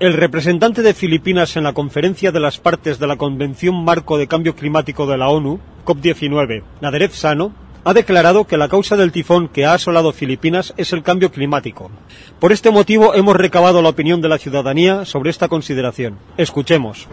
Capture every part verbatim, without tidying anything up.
El representante de Filipinas en la Conferencia de las Partes de la Convención Marco de Cambio Climático de la ONU, COP diecinueve, Naderev Sano, ha declarado que la causa del tifón que ha asolado Filipinas es el cambio climático. Por este motivo hemos recabado la opinión de la ciudadanía sobre esta consideración. Escuchemos.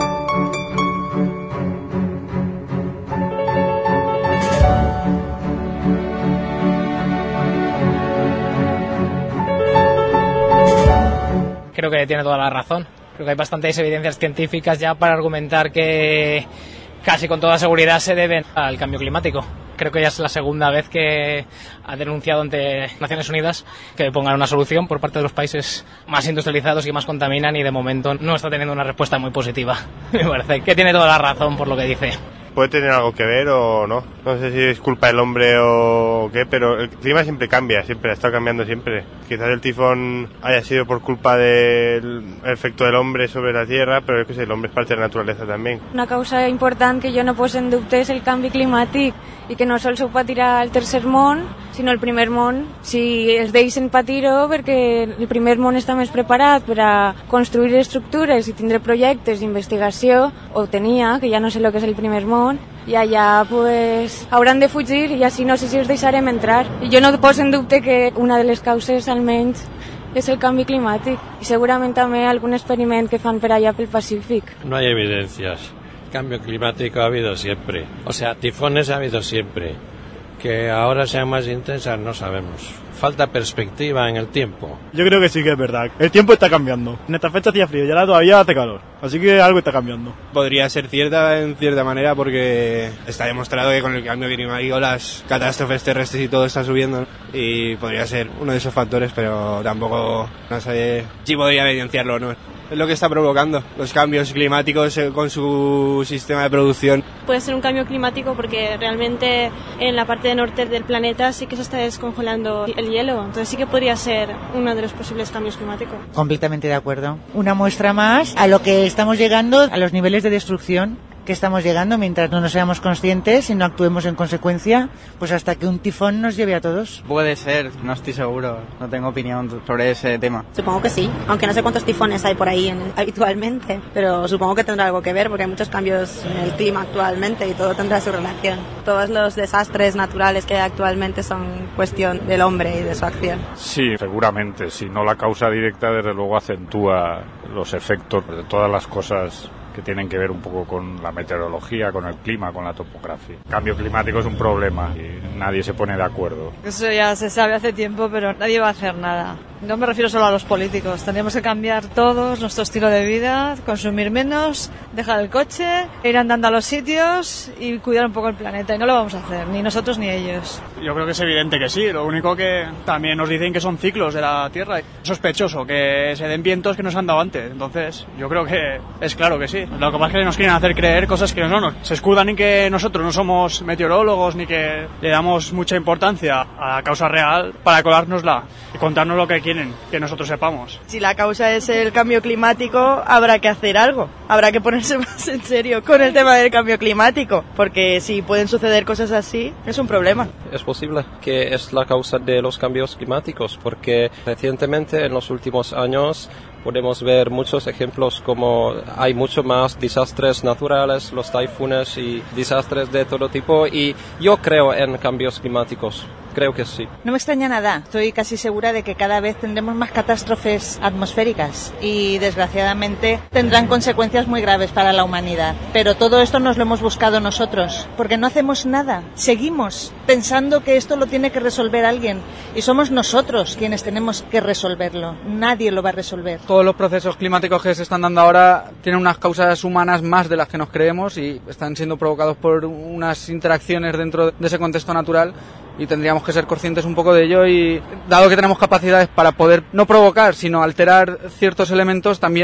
Creo que tiene toda la razón. Creo que hay bastantes evidencias científicas ya para argumentar que casi con toda seguridad se deben al cambio climático. Creo que ya es la segunda vez que ha denunciado ante Naciones Unidas que pongan una solución por parte de los países más industrializados y más contaminan, y de momento no está teniendo una respuesta muy positiva. Me parece que tiene toda la razón por lo que dice. Puede tener algo que ver o no. No sé si es culpa del hombre o qué, pero el clima siempre cambia, siempre ha estado cambiando siempre. Quizás el tifón haya sido por culpa del efecto del hombre sobre la Tierra, però que sé, el hombre es parte de la naturaleza también. Una causa important que jo no poso en dubte és el canvi climàtic i que no sols ho patirà el tercer món, sinó el primer món. Si els deixen patir-ho perquè el primer món està més preparat per a construir estructures i tindre projectes d'investigació, o tenia, que ja no sé el que és el primer món, i allà pues, hauran de fugir i així no sé si els deixarem entrar. I jo no poso en dubte que una de les causes almenys és el canvi climàtic i segurament també algun experiment que fan per allà pel Pacífic. No hay evidencias. Cambio climático ha habido siempre. O sea, tifones ha habido siempre. Que ahora sean más intensas no sabemos. Falta perspectiva en el tiempo. Yo creo que sí que es verdad. El tiempo está cambiando. En esta fecha hacía frío y ahora todavía hace calor. Así que algo está cambiando. Podría ser cierta en cierta manera porque está demostrado que con el cambio climático las catástrofes terrestres y todo está subiendo, ¿no? Y podría ser uno de esos factores, pero tampoco no sé si podría evidenciarlo o no. Es lo que está provocando los cambios climáticos con su sistema de producción. Puede ser un cambio climático porque realmente en la parte norte del planeta sí que se está descongelando el hielo, entonces sí que podría ser uno de los posibles cambios climáticos. Completamente de acuerdo. Una muestra más a lo que estamos llegando, a los niveles de destrucción que estamos llegando mientras no nos seamos conscientes y no actuemos en consecuencia, pues hasta que un tifón nos lleve a todos. Puede ser, no estoy seguro, no tengo opinión sobre ese tema. Supongo que sí, aunque no sé cuántos tifones hay por ahí en, habitualmente, pero supongo que tendrá algo que ver porque hay muchos cambios en el clima actualmente y todo tendrá su relación. Todos los desastres naturales que hay actualmente son cuestión del hombre y de su acción. Sí, seguramente, si no la causa directa, desde luego acentúa los efectos de todas las cosas que tienen que ver un poco con la meteorología, con el clima, con la topografía. El cambio climático es un problema y nadie se pone de acuerdo. Eso ya se sabe hace tiempo, pero nadie va a hacer nada. No me refiero solo a los políticos, tendríamos que cambiar todos nuestro estilo de vida, consumir menos, dejar el coche, ir andando a los sitios y cuidar un poco el planeta, y no lo vamos a hacer, ni nosotros ni ellos. Yo creo que es evidente que sí, lo único que también nos dicen que son ciclos de la Tierra. Sospechoso que se den vientos que nos han dado antes, entonces yo creo que es claro que sí. Lo que pasa es que nos quieren hacer creer cosas que no nos se escudan en que nosotros no somos meteorólogos ni que le damos mucha importancia a la causa real para colárnosla y contarnos lo que quieren que nosotros sepamos. Si la causa es el cambio climático, habrá que hacer algo. Habrá que ponerse más en serio con el tema del cambio climático, porque si pueden suceder cosas así, es un problema. Es posible que es la causa de los cambios climáticos, porque recientemente, en los últimos años, podemos ver muchos ejemplos como hay mucho más desastres naturales, los taifunes y desastres de todo tipo, y yo creo en cambios climáticos. Creo que sí. No me extraña nada. Estoy casi segura de que cada vez tendremos más catástrofes atmosféricas y, desgraciadamente, tendrán consecuencias muy graves para la humanidad. Pero todo esto nos lo hemos buscado nosotros, porque no hacemos nada. Seguimos pensando que esto lo tiene que resolver alguien y somos nosotros quienes tenemos que resolverlo. Nadie lo va a resolver. Todos los procesos climáticos que se están dando ahora tienen unas causas humanas más de las que nos creemos y están siendo provocados por unas interacciones dentro de ese contexto natural. Y tendríamos que ser conscientes un poco de ello, y dado que tenemos capacidades para poder no provocar, sino alterar ciertos elementos, también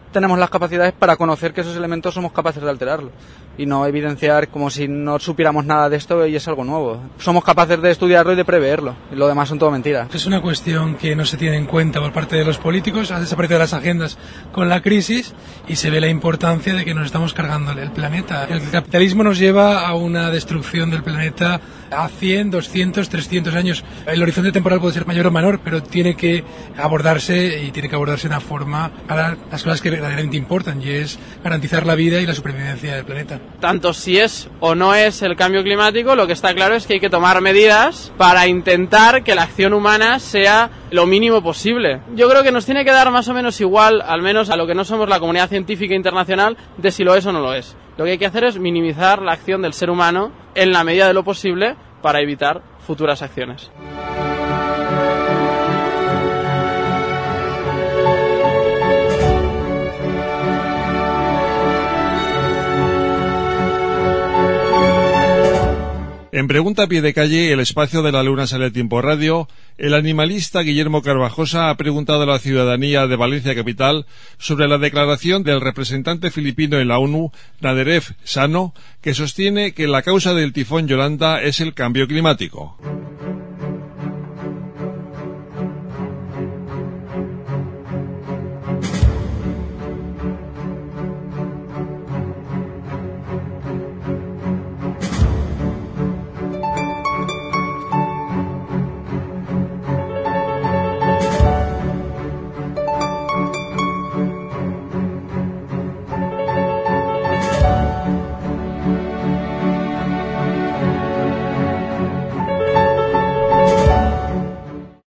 tenemos las capacidades para conocer que esos elementos somos capaces de alterarlos y no evidenciar como si no supiéramos nada de esto y es algo nuevo. Somos capaces de estudiarlo y de preverlo, y lo demás son todo mentiras. Es una cuestión que no se tiene en cuenta por parte de los políticos, ha desaparecido de las agendas con la crisis y se ve la importancia de que nos estamos cargando el planeta. El capitalismo nos lleva a una destrucción del planeta a cien, doscientos, trescientos años. El horizonte temporal puede ser mayor o menor, pero tiene que abordarse y tiene que abordarse de una forma para las cosas que verdaderamente importan, y es garantizar la vida y la supervivencia del planeta. Tanto si es o no es el cambio climático, lo que está claro es que hay que tomar medidas para intentar que la acción humana sea lo mínimo posible. Yo creo que nos tiene que dar más o menos igual, al menos a lo que no somos la comunidad científica internacional, de si lo es o no lo es. Lo que hay que hacer es minimizar la acción del ser humano en la medida de lo posible para evitar futuras acciones. En Pregunta a pie de calle, el espacio de la Luna sale a Tiempo Radio, el animalista Guillermo Carvajosa ha preguntado a la ciudadanía de Valencia Capital sobre la declaración del representante filipino en la ONU, Naderef Sano, que sostiene que la causa del tifón Yolanda es el cambio climático.